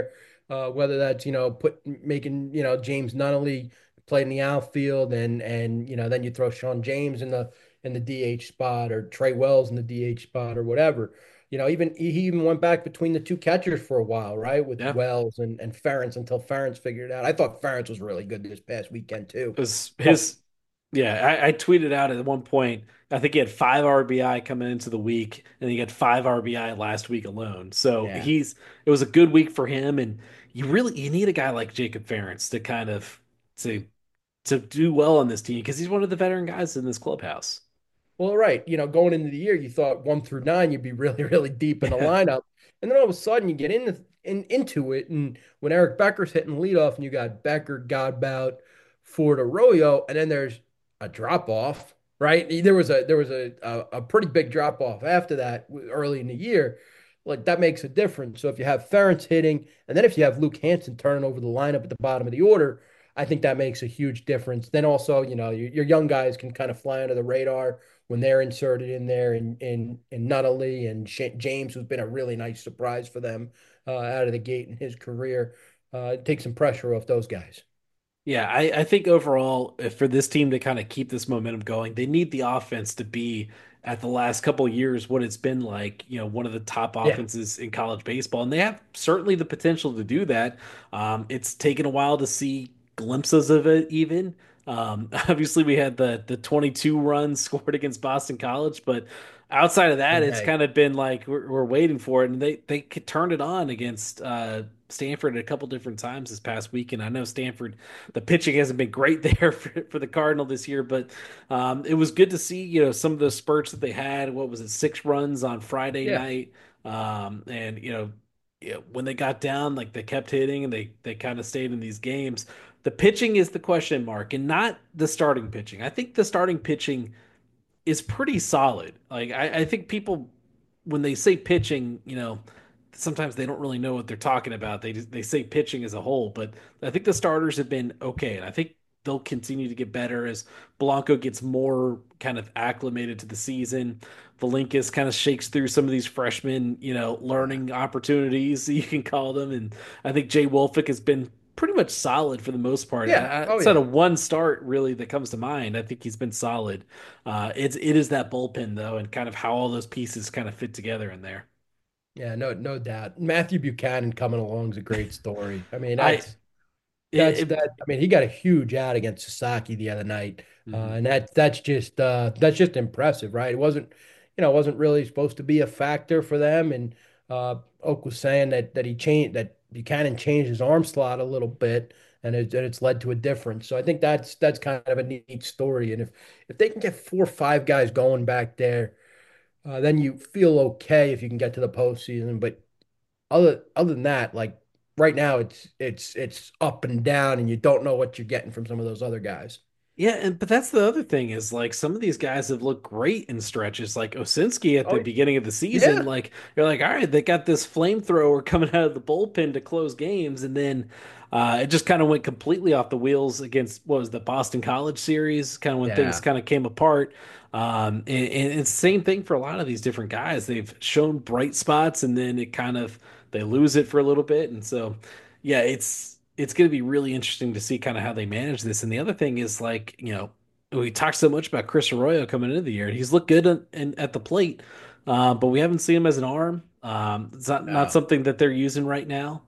uh, whether that's, you know, put making, you know, James Nunnally play in the outfield and and you know, then you throw Sean James in the in the D H spot or Trey Wells in the D H spot or whatever. You know, even he even went back between the two catchers for a while, right? With Yeah. Wells and, and Ferentz until Ferentz figured it out. I thought Ferentz was really good this past weekend too. His, Oh, his yeah, I, I tweeted out at one point, I think he had five R B I coming into the week, and he had five R B I last week alone. So yeah. he's it was a good week for him, and you really you need a guy like Jacob Ferentz to kind of to to do well on this team because he's one of the veteran guys in this clubhouse. Well, right. You know, going into the year, you thought one through nine, you'd be really, really deep in the Yeah. lineup. And then all of a sudden you get in, in into it. And when Eric Becker's hitting leadoff and you got Becker, Godbout, Ford, Arroyo, and then there's a drop off, right? There was a there was a, a, a pretty big drop off after that early in the year. Like that makes a difference. So if you have Ferentz hitting, and then if you have Luke Hanson turning over the lineup at the bottom of the order, I think that makes a huge difference. Then also, you know, your, your young guys can kind of fly under the radar when they're inserted in there, and in in Nunnally and Sh James, who's been a really nice surprise for them uh, out of the gate in his career, uh, take some pressure off those guys. Yeah, I, I think overall, if for this team to kind of keep this momentum going, they need the offense to be at the last couple of years what it's been like, you know, one of the top Yeah, offenses in college baseball. And they have certainly the potential to do that. Um, it's taken a while to see glimpses of it even. Um, obviously we had the the twenty-two runs scored against Boston College, but outside of that, and it's hey, kind of been like we're, we're waiting for it. And they they could turn it on against uh Stanford a couple different times this past week. And I know Stanford, the pitching hasn't been great there for, for the Cardinal this year, but um, it was good to see, you know, some of the spurts that they had. What was it, six runs on Friday yeah, night? Um, and, you know, yeah, when they got down, like they kept hitting and they, they kind of stayed in these games. The pitching is the question mark and not the starting pitching. I think the starting pitching is pretty solid. Like I, I think people when they say pitching, you know, sometimes they don't really know what they're talking about. They just, they say pitching as a whole, but I think the starters have been okay, and I think they'll continue to get better as Blanco gets more kind of acclimated to the season. Valinkas kind of shakes through some of these freshmen, you know, yeah, learning opportunities you can call them, and I think Jay Wolfick has been pretty much solid for the most part. yeah. Uh, Oh Outside yeah, of one start, really, that comes to mind, I think he's been solid. Uh, it's it is that bullpen though, and kind of how all those pieces kind of fit together in there. yeah. No, no doubt. Matthew Buchanan coming along is a great story. I mean, I that's it, That's it that. I mean, he got a huge out against Sasaki the other night, uh, mhm. and that that's just uh, that's just impressive, right? It wasn't, you know, it wasn't really supposed to be a factor for them. And uh, Oak was saying that that he changed that Buchanan changed his arm slot a little bit, and, it, and it's led to a difference. So I think that's that's kind of a neat story. And if if they can get four or five guys going back there, uh, then you feel okay if you can get to the postseason. But other other than that, like right now, it's it's it's up and down, and you don't know what you're getting from some of those other guys. Yeah, and but that's the other thing is like some of these guys have looked great in stretches, like Osinski at the Oh beginning of the season. yeah, Like you're like, all right, they got this flamethrower coming out of the bullpen to close games, and then uh, it just kind of went completely off the wheels against what was the Boston College series, kind of when things yeah, kind of came apart. Um, and, and it's the same thing for a lot of these different guys. They've shown bright spots, and then it kind of they lose it for a little bit, and so yeah, it's it's going to be really interesting to see kind of how they manage this. And the other thing is like, you know, we talked so much about Chris Arroyo coming into the year. He's looked good in, in, at the plate, uh, but we haven't seen him as an arm. Um, it's not not no, something that they're using right now.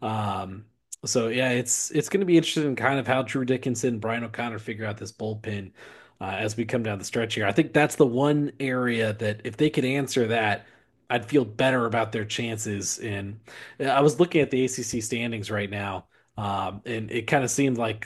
Um, so yeah, it's it's going to be interesting in kind of how Drew Dickinson, Brian O'Connor figure out this bullpen uh, as we come down the stretch here. I think that's the one area that if they could answer that, I'd feel better about their chances. And I was looking at the A C C standings right now, um, and it kind of seemed like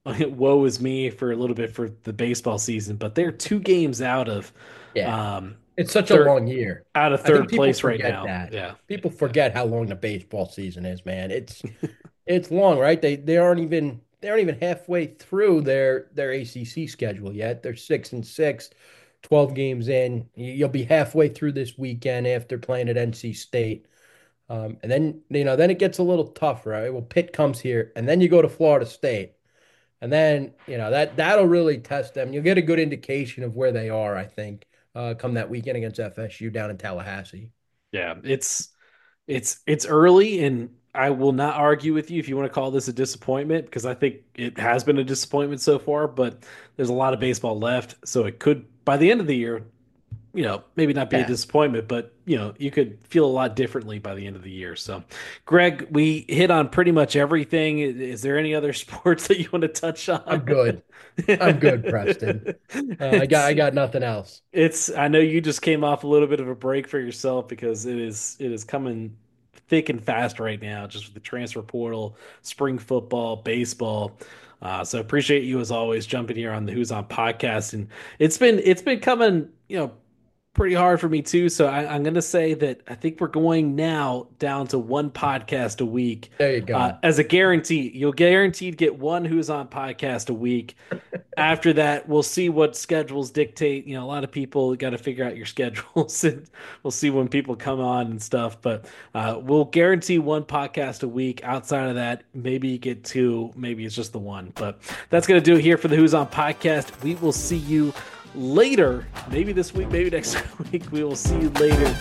woe is me for a little bit for the baseball season, but they're two games out of yeah. um, It's such a third long year. out of I think third people place right forget now. that. Yeah, People yeah, forget how long the baseball season is, man. It's it's long, right? They they aren't even they aren't even halfway through their their A C C schedule yet. They're six and six, twelve games in. You- You'll be halfway through this weekend after playing at N C State. Um, and then, you know, then it gets a little tough, right? Well, Pitt comes here, and then you go to Florida State. And then, you know, that that'll really test them. You'll get a good indication of where they are, I think, uh, come that weekend against F S U down in Tallahassee. yeah. It's it's it's early, and I will not argue with you if you want to call this a disappointment, because I think it has been a disappointment so far, but there's a lot of baseball left. So it could, by the end of the year, you know, maybe not be a Yeah, disappointment, but you know, you could feel a lot differently by the end of the year. So, Greg, we hit on pretty much everything. I- Is there any other sports that you want to touch I'm on? good. I'm good, Preston. Uh, I got It's I got nothing else. it's I know you just came off a little bit of a break for yourself because it is it is coming thick and fast right now, just with the transfer portal, spring football, baseball. Uh, so appreciate you as always jumping here on the Who's On podcast, and it's been it's been coming, you know, pretty hard for me too. So I, I'm going to say that I think we're going now down to one podcast a week There you uh, go. as a guarantee. You'll guaranteed get one Who's On podcast a week. After that, we'll see what schedules dictate. You know, a lot of people got to figure out your schedules, and we'll see when people come on and stuff. But uh, we'll guarantee one podcast a week. Outside of that, maybe you get two, maybe it's just the one. But that's going to do it here for the Who's On podcast. We will see you later, maybe this week, maybe next week. We will see you later.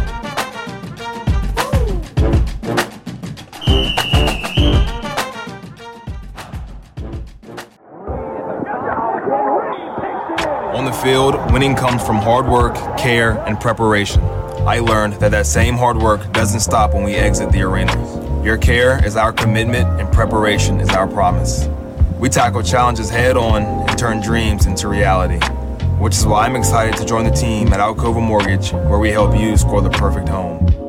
On the field, winning comes from hard work, care, and preparation. I learned that that same hard work doesn't stop when we exit the arena. Your care is our commitment, and preparation is our promise. We tackle challenges head on and turn dreams into reality, which is why I'm excited to join the team at Alcova Mortgage, where we help you score the perfect home.